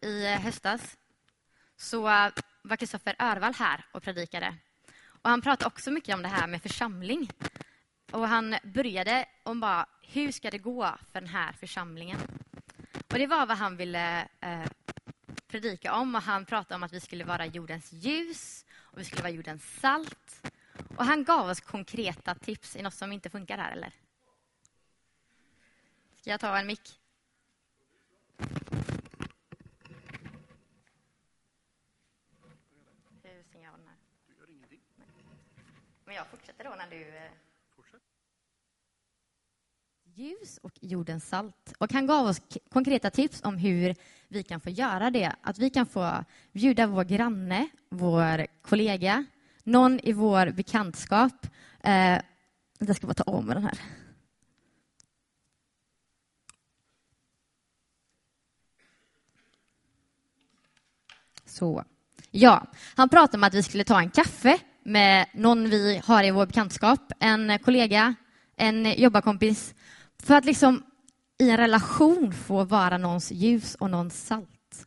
i höstas så var Kristoffer Örvall här och predikade. Och han pratade också mycket om det här med församling. Och han började om bara, hur ska det gå för den här församlingen? Och det var vad han ville predika om. Och han pratade om att vi skulle vara jordens ljus och vi skulle vara jordens salt. Och han gav oss konkreta tips i något som inte funkar här, eller? Ska jag ta en mick? Hur stänger jag den här? Du gör ingenting. Men jag fortsätter då när du... Fortsätt. Ljus och jordens salt. Och han gav oss konkreta tips om hur vi kan få göra det. Att vi kan få bjuda vår granne, vår kollega, någon i vår bekantskap. Jag ska bara ta om med den här. Så. Ja, han pratade om att vi skulle ta en kaffe med någon vi har i vår bekantskap. En kollega, en jobbarkompis. För att liksom i en relation få vara någons ljus och någons salt.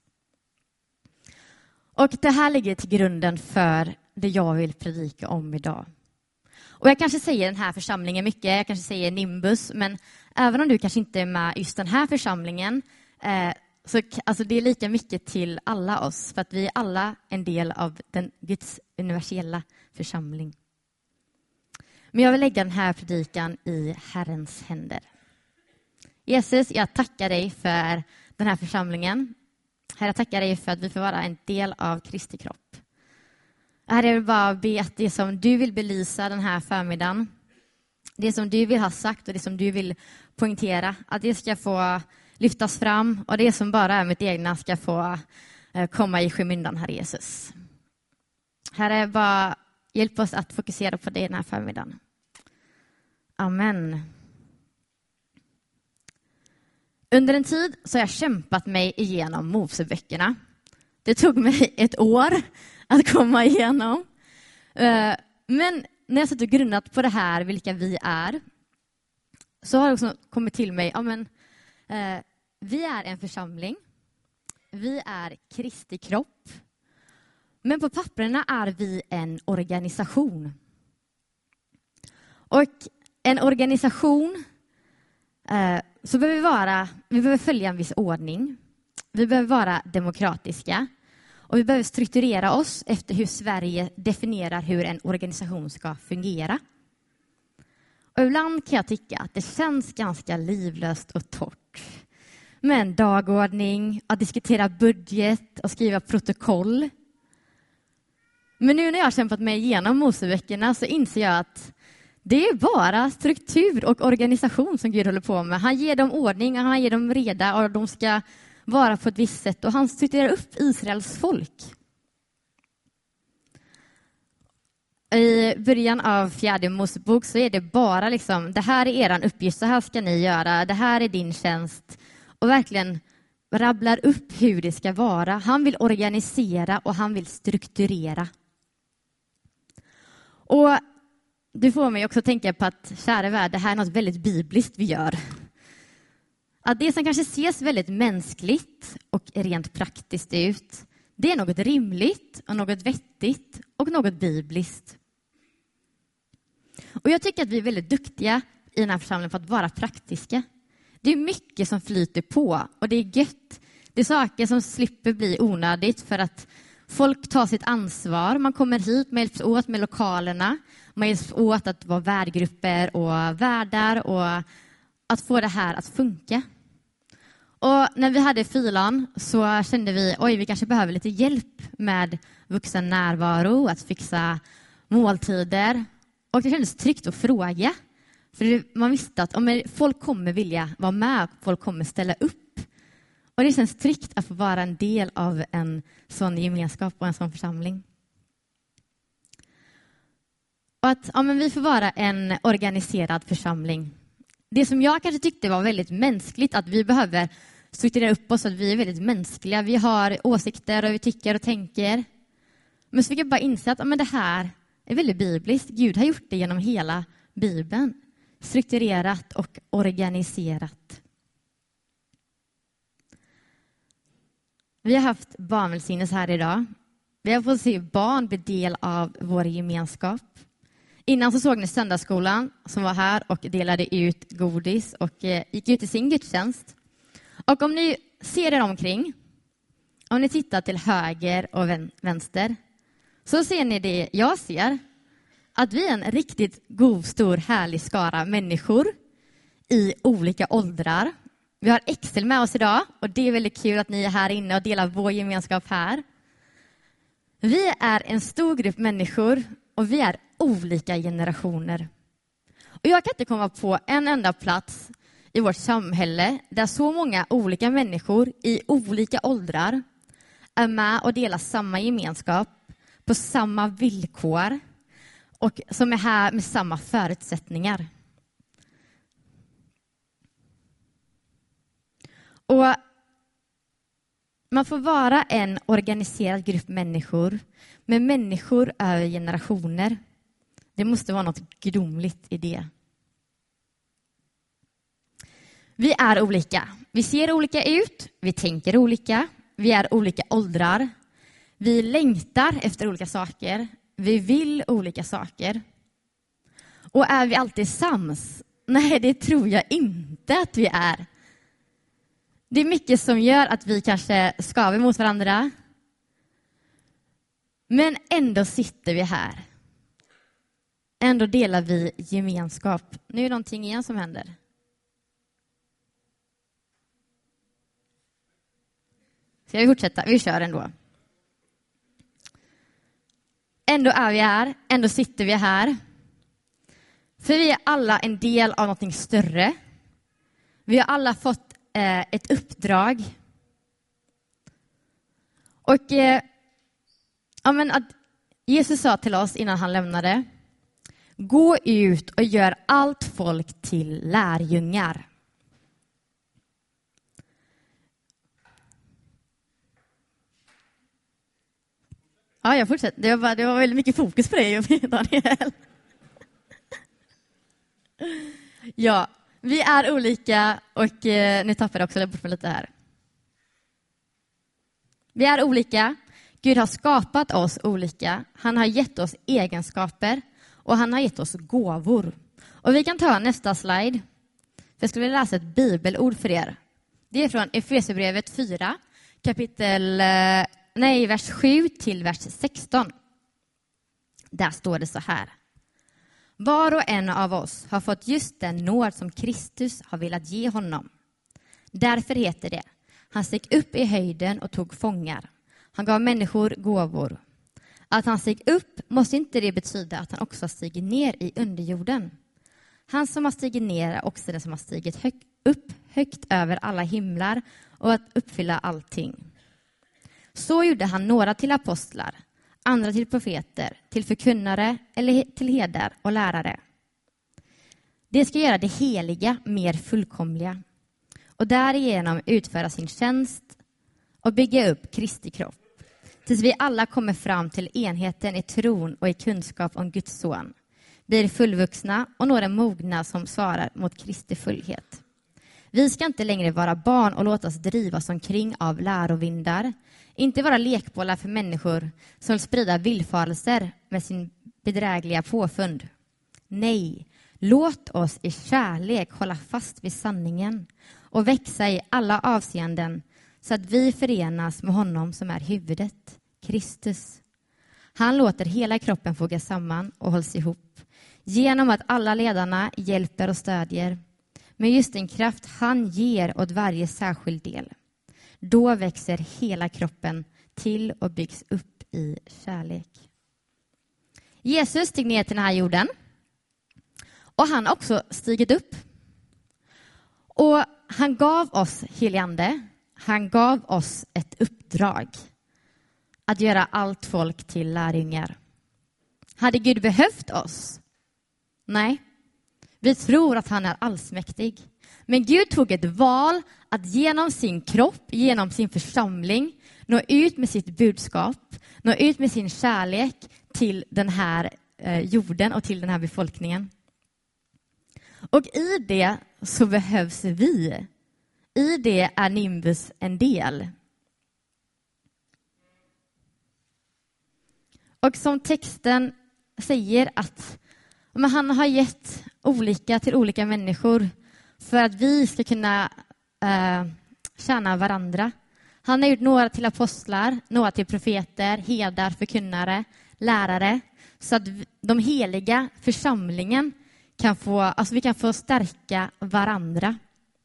Och det här ligger till grunden för det jag vill predika om idag. Och jag kanske säger den här församlingen mycket, jag kanske säger Nimbus, men även om du kanske inte är med just den här församlingen, så alltså det är lika mycket till alla oss, för att vi är alla en del av den Guds universella församling. Men jag vill lägga den här predikan i Herrens händer. Jesus, jag tackar dig för den här församlingen. Herre, jag tackar dig för att vi får vara en del av Kristi kropp. Herre, jag vill bara be att det som du vill belysa den här förmiddagen, det som du vill ha sagt och det som du vill poängtera, att det ska få lyftas fram och det som bara är mitt egna ska få komma i skymundan, Herre Jesus. Herre, bara hjälp oss att fokusera på det den här förmiddagen. Amen. Under en tid så har jag kämpat mig igenom Moseböckerna. Det tog mig ett år att komma igenom. Men när jag satt och grundat på det här, vilka vi är, så har det också kommit till mig, vi är en församling. Vi är Kristi kropp. Men på papperna är vi en organisation. Och en organisation så behöver vi behöver följa en viss ordning. Vi behöver vara demokratiska. Och vi behöver strukturera oss efter hur Sverige definierar hur en organisation ska fungera. Och ibland kan jag tycka att det känns ganska livlöst och torrt. Med en dagordning, att diskutera budget och skriva protokoll. Men nu när jag har kämpat mig igenom Moseböckerna så inser jag att det är bara struktur och organisation som Gud håller på med. Han ger dem ordning och han ger dem reda och de ska vara på ett visst sätt. Och han strukturerar upp Israels folk. I början av 4:e Mosebok så är det bara liksom, det här är eran uppgift, så här ska ni göra, det här är din tjänst. Och verkligen rabblar upp hur det ska vara. Han vill organisera och han vill strukturera. Och det får mig också tänka på att, kära värld, det här är något väldigt bibliskt vi gör. Att det som kanske ses väldigt mänskligt och rent praktiskt ut, det är något rimligt och något vettigt och något bibliskt. Och jag tycker att vi är väldigt duktiga i den här församlingen på att vara praktiska. Det är mycket som flyter på och det är gött. Det är saker som slipper bli onödigt för att folk tar sitt ansvar. Man kommer hit, man hjälps åt med lokalerna. Man hjälps åt att vara värdgrupper och värdar och att få det här att funka. Och när vi hade filan så kände vi, vi kanske behöver lite hjälp med vuxen närvaro, att fixa måltider. Och det kändes tryggt att fråga. För man visste att folk kommer vilja vara med, folk kommer ställa upp. Och det känns tryggt att få vara en del av en sån gemenskap och en sån församling. Och att vi får vara en organiserad församling. Det som jag kanske tyckte var väldigt mänskligt, att vi behöver strukturera upp oss så att vi är väldigt mänskliga. Vi har åsikter och vi tycker och tänker. Men så fick jag bara inse att det här är väldigt bibliskt. Gud har gjort det genom hela Bibeln. Strukturerat och organiserat. Vi har haft barnvälsignelse här idag. Vi har fått se barn bli del av vår gemenskap. Innan så såg ni söndagsskolan som var här och delade ut godis och gick ut i sin gudstjänst. Och om ni ser er omkring, om ni tittar till höger och vänster, så ser ni det jag ser. Att vi är en riktigt god, stor, härlig skara människor i olika åldrar. Vi har Excel med oss idag och det är väldigt kul att ni är här inne och delar vår gemenskap här. Vi är en stor grupp människor och vi är olika generationer. Och jag kan inte komma på en enda plats i vårt samhälle där så många olika människor i olika åldrar är med och delar samma gemenskap på samma villkor och som är här med samma förutsättningar. Och man får vara en organiserad grupp människor, med människor över generationer. Det måste vara något gudomligt i det. Vi är olika. Vi ser olika ut, vi tänker olika, vi är olika åldrar. Vi längtar efter olika saker, vi vill olika saker. Och är vi alltid sams? Nej, det tror jag inte att vi är. Det är mycket som gör att vi kanske skaver mot varandra. Men ändå sitter vi här. Ändå delar vi gemenskap. Nu är det någonting igen som händer. Ska vi fortsätta? Vi kör ändå. Ändå är vi här. Ändå sitter vi här. För vi är alla en del av någonting större. Vi har alla fått ett uppdrag. Och att Jesus sa till oss innan han lämnade: gå ut och gör allt folk till lärjungar. Ja, jag fortsätter. Det var väldigt mycket fokus på det, Daniel. Ja, vi är olika och nu tappar jag också bort mig lite här. Vi är olika. Gud har skapat oss olika. Han har gett oss egenskaper och han har gett oss gåvor. Och vi kan ta nästa slide. Jag skulle vilja läsa ett bibelord för er. Det är från Efesierbrevet 4, vers 7 till vers 16. Där står det så här: var och en av oss har fått just den nåd som Kristus har velat ge honom. Därför heter det: han steg upp i höjden och tog fångar. Han gav människor gåvor. Att han steg upp måste inte det betyda att han också stiger ner i underjorden. Han som har stigit ner är också den som har stigit upp högt över alla himlar och att uppfylla allting. Så gjorde han några till apostlar, andra till profeter, till förkunnare eller till herdar och lärare. Det ska göra det heliga mer fullkomliga och därigenom utföra sin tjänst och bygga upp Kristi kropp, tills vi alla kommer fram till enheten i tron och i kunskap om Guds son, blir fullvuxna och når en mogna som svarar mot Kristi fullhet. Vi ska inte längre vara barn och låta oss drivas omkring av lärovindar, inte vara lekbollar för människor som vill sprida villfarelser med sin bedrägliga påfund. Nej, låt oss i kärlek hålla fast vid sanningen och växa i alla avseenden så att vi förenas med honom som är huvudet, Kristus. Han låter hela kroppen foga samman och hålls ihop genom att alla ledarna hjälper och stödjer med just den kraft han ger åt varje särskild del. Då växer hela kroppen till och byggs upp i kärlek. Jesus steg ner till den här jorden. Och han har också stigit upp. Och han gav oss helig ande. Han gav oss ett uppdrag. Att göra allt folk till lärjungar. Hade Gud behövt oss? Nej. Vi tror att han är allsmäktig. Men Gud tog ett val att genom sin kropp, genom sin församling, nå ut med sitt budskap, nå ut med sin kärlek till den här jorden och till den här befolkningen. Och i det så behövs vi. I det är Nimbus en del. Och som texten säger att men han har gett olika till olika människor för att vi ska kunna tjäna varandra. Han har gjort några till apostlar, några till profeter, herdar, förkunnare, lärare. Så att de heliga församlingen kan få, vi kan få stärka varandra.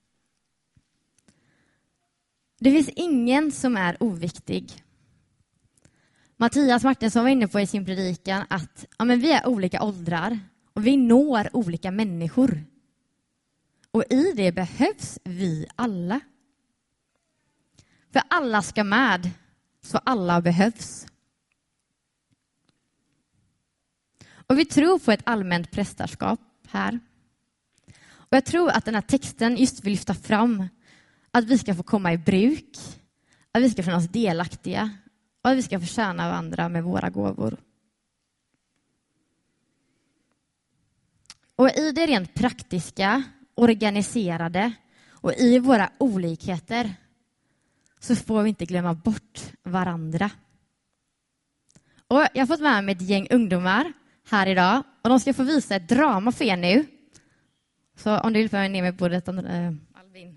Det finns ingen som är oviktig. Mattias Martinsson var inne på i sin predikan att vi är olika åldrar och vi når olika människor. Och i det behövs vi alla. För alla ska med, så alla behövs. Och vi tror på ett allmänt prästerskap här. Och jag tror att den här texten just vill lyfta fram att vi ska få komma i bruk, att vi ska finnas delaktiga och att vi ska förtjäna varandra med våra gåvor. Och i det rent praktiska, organiserade och i våra olikheter så får vi inte glömma bort varandra. Och jag har fått med mig ett gäng ungdomar här idag och de ska få visa ett drama för er nu. Så om du vill följa ner med bordet, Alvin.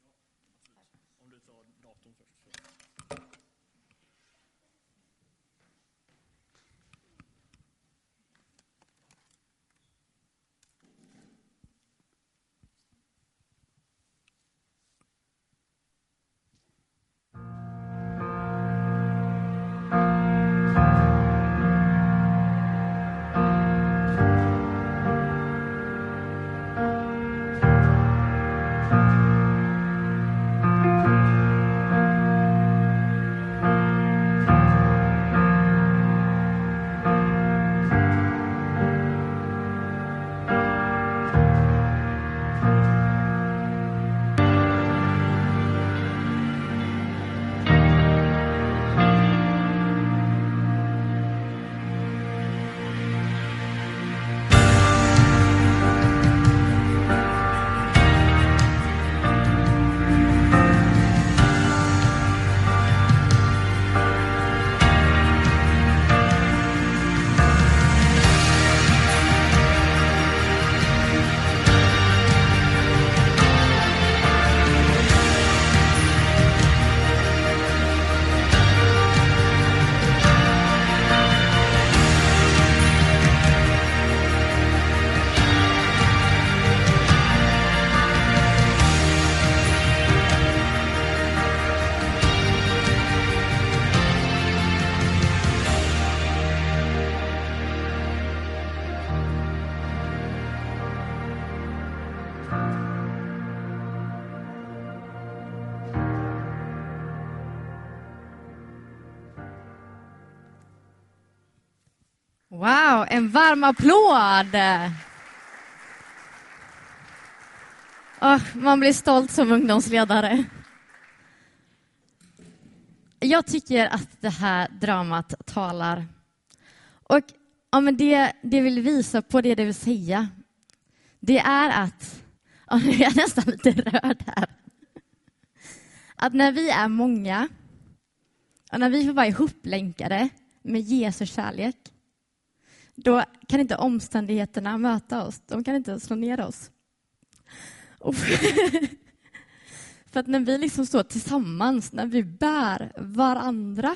Wow, en varm applåd! Man blir stolt som ungdomsledare. Jag tycker att det här dramat talar. Och det vill visa på det vill säga. Det är att, jag är nästan lite rörd här. Att när vi är många, och när vi får vara ihoplänkade med Jesu kärlek, då kan inte omständigheterna möta oss. De kan inte slå ner oss. För att när vi liksom står tillsammans, när vi bär varandra,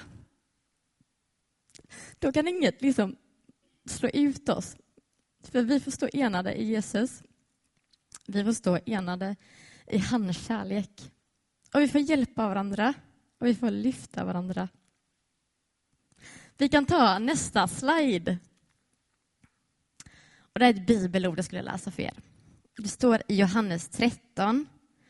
då kan inget liksom slå ut oss. För vi får stå enade i Jesus. Vi får stå enade i hans kärlek. Och vi får hjälpa varandra. Och vi får lyfta varandra. Vi kan ta nästa slide. Och det är ett bibelord jag skulle läsa för er. Det står i Johannes 13,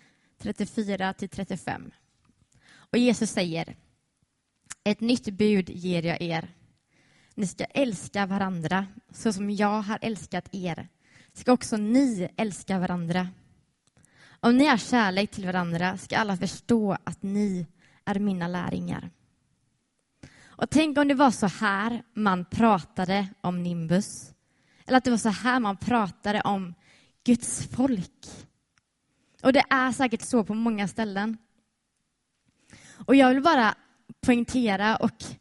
34-35. Och Jesus säger: ett nytt bud ger jag er. Ni ska älska varandra så som jag har älskat er. Ska också ni älska varandra. Om ni har kärlek till varandra ska alla förstå att ni är mina lärjungar. Och tänk om det var så här man pratade om Nimbus. Eller att det var så här man pratade om Guds folk. Och det är säkert så på många ställen. Och jag vill bara poängtera och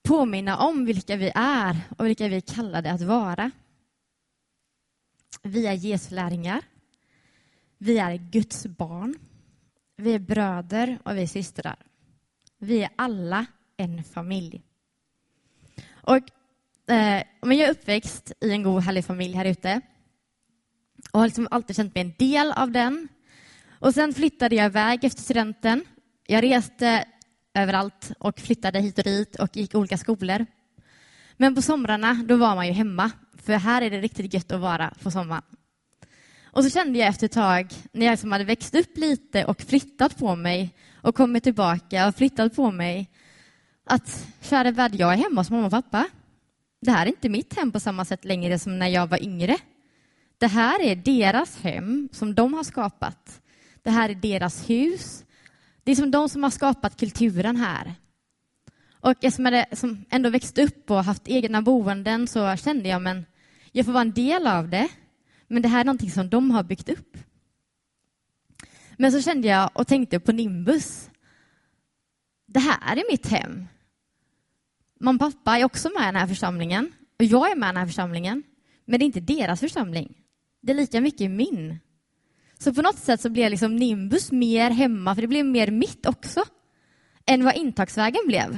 påminna om vilka vi är och vilka vi är kallade att vara. Vi är Jesu lärjungar. Vi är Guds barn. Vi är bröder och vi är systrar. Vi är alla en familj. Och men jag är uppväxt i en god härlig familj här ute. Och har liksom alltid känt mig en del av den. Och sen flyttade jag iväg efter studenten. Jag reste överallt och flyttade hit och dit och gick olika skolor. Men på somrarna då var man ju hemma. För här är det riktigt gött att vara på sommaren. Och så kände jag efter ett tag, när jag liksom hade växt upp lite och flyttat på mig och kommit tillbaka och flyttat på mig, att kära värld, jag är hemma hos mamma och pappa. Det här är inte mitt hem på samma sätt längre som när jag var yngre. Det här är deras hem som de har skapat. Det här är deras hus. Det är som de som har skapat kulturen här. Och eftersom jag som ändå växt upp och haft egna boenden så kände jag, men jag får vara en del av det. Men det här är någonting som de har byggt upp. Men så kände jag och tänkte på Nimbus. Det här är mitt hem. Mamma och pappa är också med i den här församlingen. Och jag är med i den här församlingen. Men det är inte deras församling. Det är lika mycket min. Så på något sätt så blev liksom Nimbus mer hemma. För det blev mer mitt också. Än vad intagsvägen blev.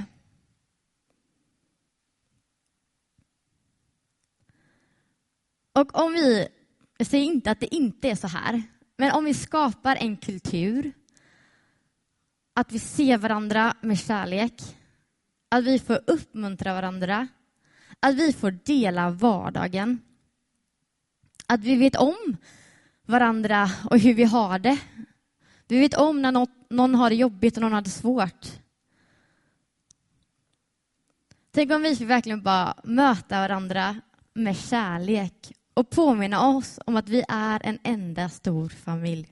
Och om vi, jag säger inte att det inte är så här. Men om vi skapar en kultur. Att vi ser varandra med kärlek. Att vi får uppmuntra varandra. Att vi får dela vardagen. Att vi vet om varandra och hur vi har det. Vi vet om när någon har det jobbigt och någon har det svårt. Tänk om vi får verkligen bara möta varandra med kärlek. Och påminna oss om att vi är en enda stor familj.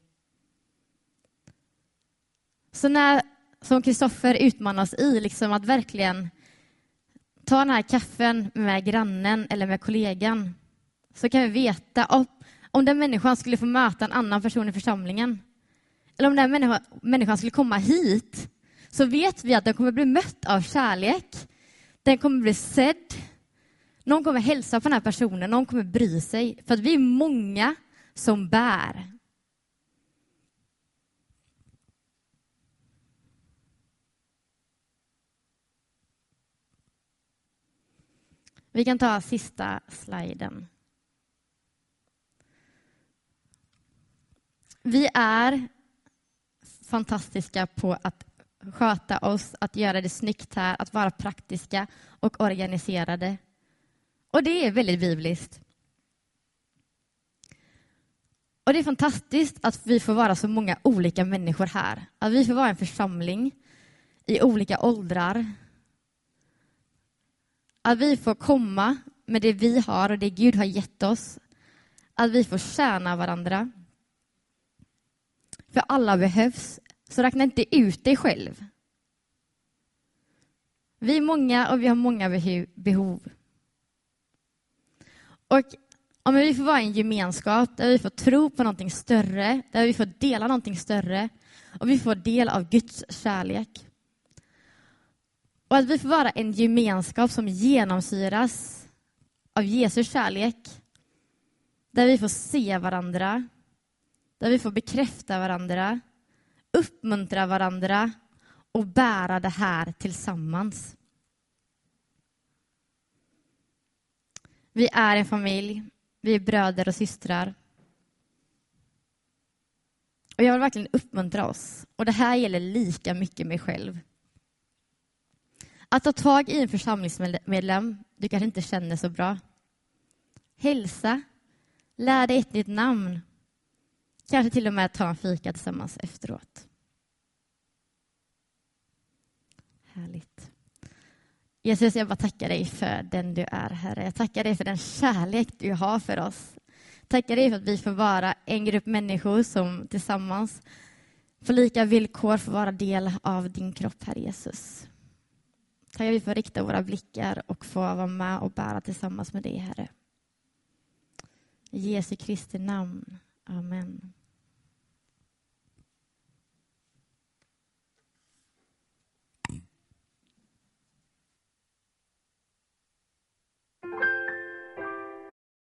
Så när, som Kristoffer utmanar oss i, liksom att verkligen ta den här kaffen med grannen eller med kollegan. Så kan vi veta om den människan skulle få möta en annan person i församlingen. Eller om den människan skulle komma hit. Så vet vi att den kommer bli mött av kärlek. Den kommer bli sedd. Någon kommer hälsa på den här personen. Någon kommer bry sig. För att vi är många som bär. Vi kan ta sista sliden. Vi är fantastiska på att sköta oss, att göra det snyggt här, att vara praktiska och organiserade. Och det är väldigt bibliskt. Och det är fantastiskt att vi får vara så många olika människor här. Att vi får vara en församling i olika åldrar. Att vi får komma med det vi har och det Gud har gett oss. Att vi får tjäna varandra. För alla behövs. Så räkna inte ut dig själv. Vi är många och vi har många behov. Och om vi får vara en gemenskap där vi får tro på någonting större. Där vi får dela någonting större. Och vi får del av Guds kärlek. Och att vi får vara en gemenskap som genomsyras av Jesu kärlek. Där vi får se varandra. Där vi får bekräfta varandra. Uppmuntra varandra. Och bära det här tillsammans. Vi är en familj. Vi är bröder och systrar. Och jag vill verkligen uppmuntra oss. Och det här gäller lika mycket mig själv. Att ta tag i en församlingsmedlem du kanske inte känner så bra. Hälsa. Lär dig ett nytt namn. Kanske till och med ta en fika tillsammans efteråt. Härligt. Jesus, jag bara tackar dig för den du är, Herre. Jag tackar dig för den kärlek du har för oss. Tackar dig för att vi får vara en grupp människor som tillsammans på lika villkor får vara del av din kropp, Herre Jesus. Tackar vi får rikta våra blickar och få vara med och bära tillsammans med dig, Herre. I Jesu Kristi namn. Amen.